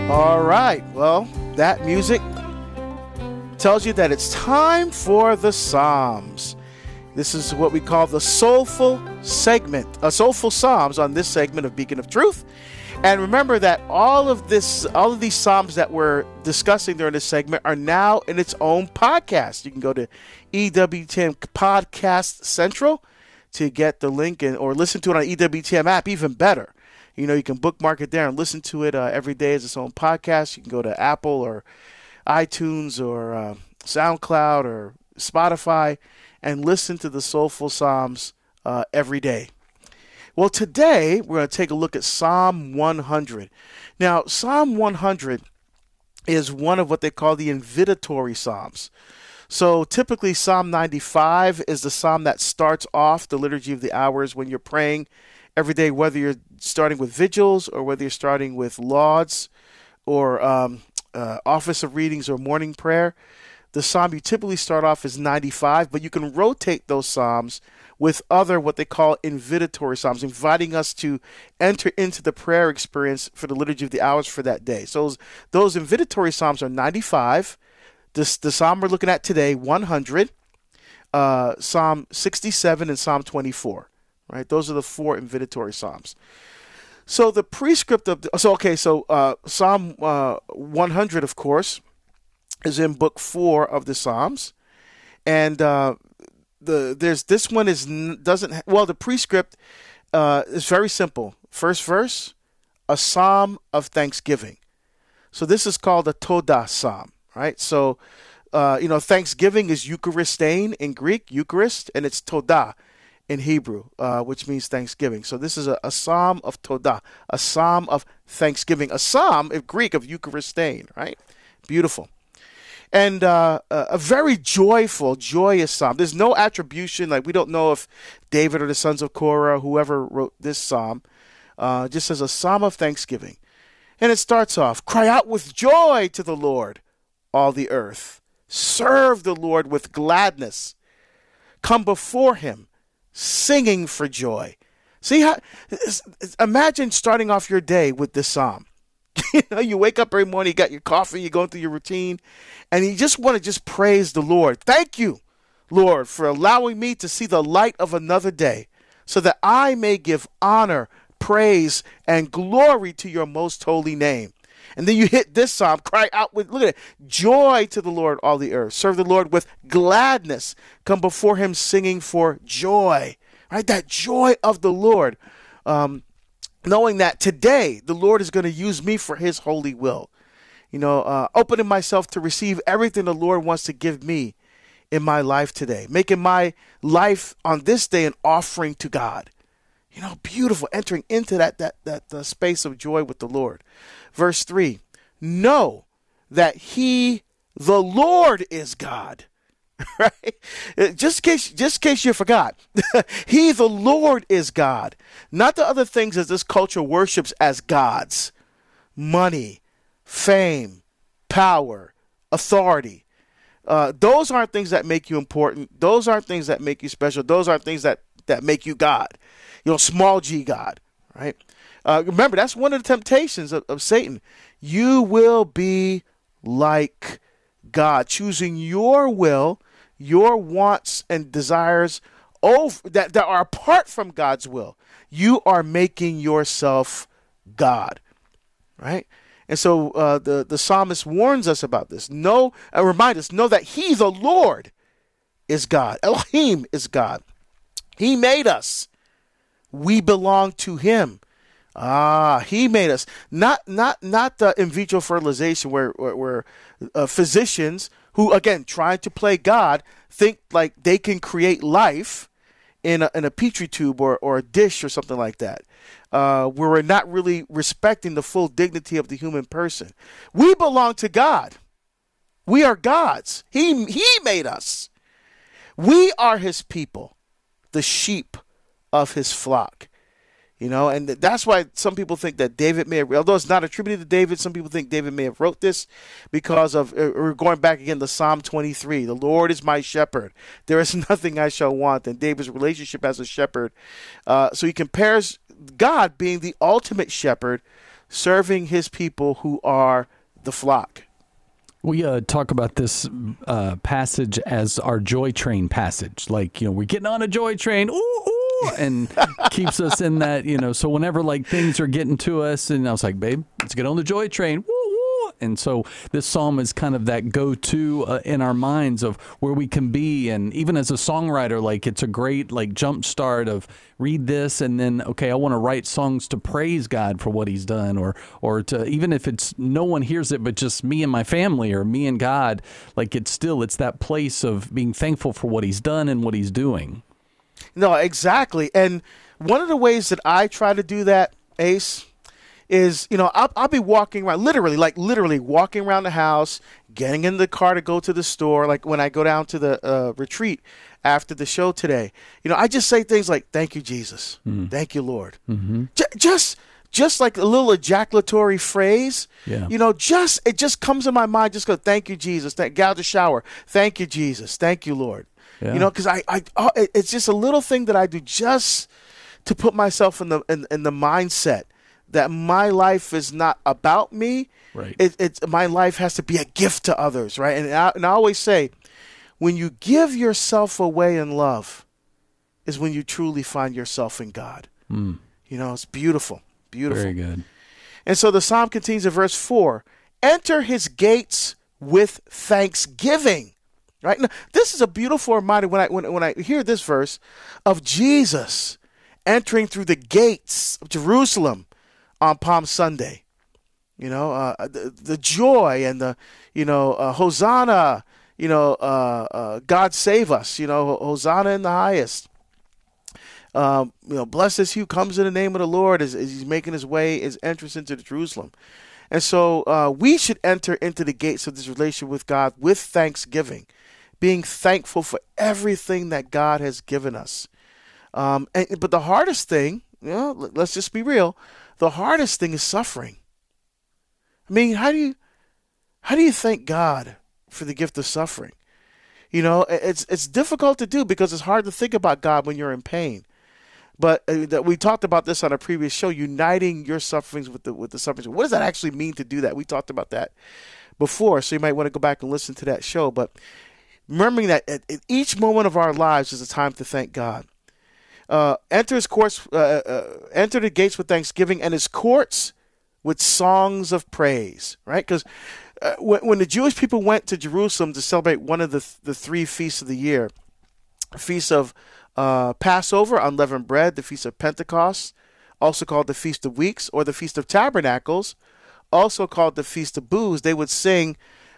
All right. Well, that music tells you that it's time for the Psalms. This is what we call the soulful segment, soulful Psalms on this segment of Beacon of Truth. And remember that all of these Psalms that we're discussing during this segment are now in its own podcast. You can go to EWTN Podcast Central to get the link or listen to it on EWTN app, even better. You know, you can bookmark it there and listen to it every day as its own podcast. You can go to Apple or iTunes or SoundCloud or Spotify and listen to the Soulful Psalms every day. Well, today we're going to take a look at Psalm 100. Now, Psalm 100 is one of what they call the invitatory Psalms. So typically Psalm 95 is the Psalm that starts off the Liturgy of the Hours when you're praying every day, whether you're starting with vigils or whether you're starting with lauds or office of readings or morning prayer. The Psalm you typically start off is 95, but you can rotate those Psalms with other what they call invitatory Psalms, inviting us to enter into the prayer experience for the Liturgy of the Hours for that day. So those invitatory Psalms are 95. The Psalm we're looking at today, 100, Psalm 67, and Psalm 24. Right? Those are the four invitatory Psalms. So the prescript of Psalm 100, of course, is in Book 4 of the Psalms, and the prescript is very simple. First verse, a psalm of thanksgiving. So this is called a Todah psalm, right? So thanksgiving is Eucharistein in Greek, Eucharist, and it's Todah in Hebrew, which means thanksgiving. So this is a psalm of Todah, a psalm of thanksgiving, a psalm in Greek of Eucharistein, right? Beautiful. And a very joyous psalm. There's no attribution, like we don't know if David or the sons of Korah, whoever wrote this psalm, just as a psalm of thanksgiving. And it starts off, cry out with joy to the Lord, all the earth. Serve the Lord with gladness. Come before him, singing for joy. Imagine starting off your day with this psalm. You wake up every morning, you got your coffee, you're going through your routine, and you just want to praise the Lord. Thank you, Lord, for allowing me to see the light of another day so that I may give honor, praise, and glory to your most holy name. And then you hit this psalm, cry out with, look at it, joy to the Lord, all the earth. Serve the Lord with gladness. Come before him singing for joy. Right? That joy of the Lord. Knowing that today the Lord is going to use me for his holy will. Opening myself to receive everything the Lord wants to give me in my life today. Making my life on this day an offering to God. Beautiful. Entering into that space of joy with the Lord. Verse 3, know that he, the Lord, is God. Right? Just in case you forgot, he, the Lord, is God. Not the other things that this culture worships as gods. Money, fame, power, authority. Those aren't things that make you important. Those aren't things that make you special. Those aren't things that make you God. Small g God. Right? Remember, that's one of the temptations of Satan. You will be like God, choosing your will, your wants and desires that are apart from God's will. You are making yourself God, right? And so the psalmist warns us about this. Remind us, know that he, the Lord, is God. Elohim is God. He made us. We belong to him. He made us. Not in vitro fertilization where physicians who, again, trying to play God, think like they can create life in a petri tube or a dish or something like that, where we're not really respecting the full dignity of the human person. We belong to God. We are God's. He made us. We are his people, the sheep of his flock. And that's why some people think that David may have, although it's not attributed to David, some people think David may have wrote this because of, we're going back again to Psalm 23. The Lord is my shepherd. There is nothing I shall want. And David's relationship as a shepherd. So he compares God being the ultimate shepherd, serving his people who are the flock. We talk about this passage as our joy train passage. Like, we're getting on a joy train, ooh, ooh, and keeps us in that, so whenever like things are getting to us, and I was like, babe, let's get on the joy train, woo, woo. And so this psalm is kind of that go-to in our minds of where we can be. And even as a songwriter, like it's a great like jump start of read this and then, okay, I want to write songs to praise God for what he's done, or to, even if it's no one hears it but just me and my family or me and God, like it's that place of being thankful for what he's done and what he's doing. No, exactly. And one of the ways that I try to do that, Ace, is, I'll be walking around, literally walking around the house, getting in the car to go to the store. Like when I go down to the retreat after the show today, I just say things like, thank you, Jesus. Thank you, Lord. Mm-hmm. Just like a little ejaculatory phrase, yeah. It just comes in my mind. Just go, thank you, Jesus. Get out of the shower. Thank you, Jesus. Thank you, Lord. Yeah. Because it's just a little thing that I do just to put myself in the mindset that my life is not about me. Right. It's my life has to be a gift to others, right? And I always say, when you give yourself away in love, is when you truly find yourself in God. It's beautiful, beautiful. Very good. And so the psalm continues in verse 4: enter his gates with thanksgiving. Right now, this is a beautiful reminder when I hear this verse of Jesus entering through the gates of Jerusalem on Palm Sunday. The joy and the Hosanna. God save us. Hosanna in the highest. Blessed is he who comes in the name of the Lord as he's making his entrance into Jerusalem. And so we should enter into the gates of this relationship with God with thanksgiving, being thankful for everything that God has given us. But the hardest thing, let's just be real, the hardest thing is suffering. I mean, how do you thank God for the gift of suffering? It's difficult to do because it's hard to think about God when you're in pain. But we talked about this on a previous show, uniting your sufferings with the sufferings. What does that actually mean to do that? We talked about that before, so you might want to go back and listen to that show. But remembering that at each moment of our lives is a time to thank God. Enter the gates with thanksgiving and his courts with songs of praise, right? Because when the Jewish people went to Jerusalem to celebrate one of the three feasts of the year, Feast of Passover, unleavened bread, the Feast of Pentecost, also called the Feast of Weeks, or the Feast of Tabernacles, also called the Feast of Booths, they would sing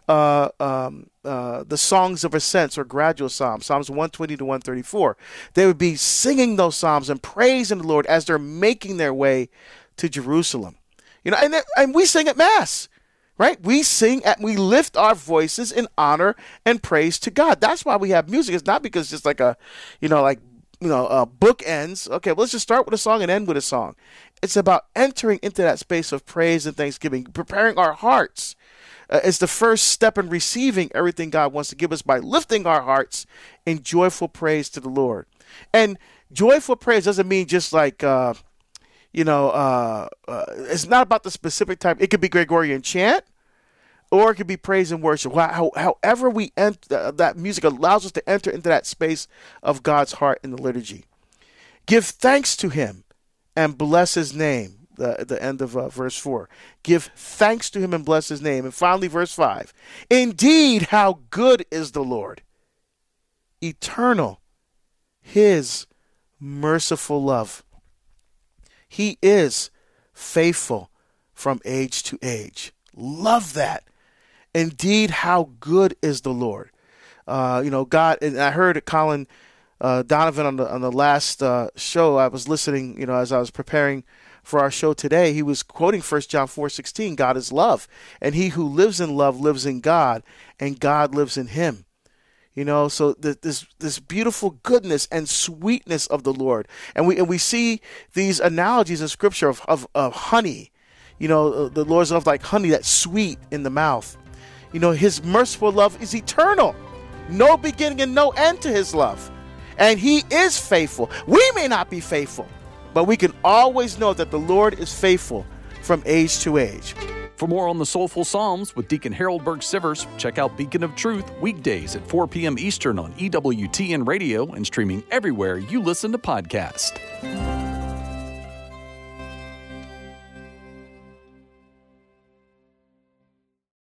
the songs of ascents or gradual psalms, Psalms 120 to 134. They would be singing those psalms and praising the Lord as they're making their way to Jerusalem. And we sing at Mass, right? We lift our voices in honor and praise to God. That's why we have music. It's not because it's just like bookends. Okay, well, let's just start with a song and end with a song. It's about entering into that space of praise and thanksgiving, preparing our hearts. It's the first step in receiving everything God wants to give us by lifting our hearts in joyful praise to the Lord. And joyful praise doesn't mean just like, it's not about the specific type. It could be Gregorian chant, or it could be praise and worship. However we enter, that music allows us to enter into that space of God's heart in the liturgy. Give thanks to him and bless his name. The end of verse 4. Give thanks to him and bless his name. And finally, verse 5. Indeed, how good is the Lord. Eternal, his merciful love. He is faithful from age to age. Love that. Indeed, how good is the Lord. God, and I heard Colin Donovan on the last show. I was listening, as I was preparing for our show today. He was quoting 1 John 4:16. God is love, and he who lives in love lives in God, and God lives in him. So this beautiful goodness and sweetness of the Lord, and we see these analogies in Scripture of honey. The Lord's love like honey that's sweet in the mouth. His merciful love is eternal, no beginning and no end to his love, and he is faithful. We may not be faithful, but we can always know that the Lord is faithful from age to age. For more on the Soulful Psalms with Deacon Harold Burke-Sivers, check out Beacon of Truth weekdays at 4 p.m. Eastern on EWTN Radio and streaming everywhere you listen to podcasts.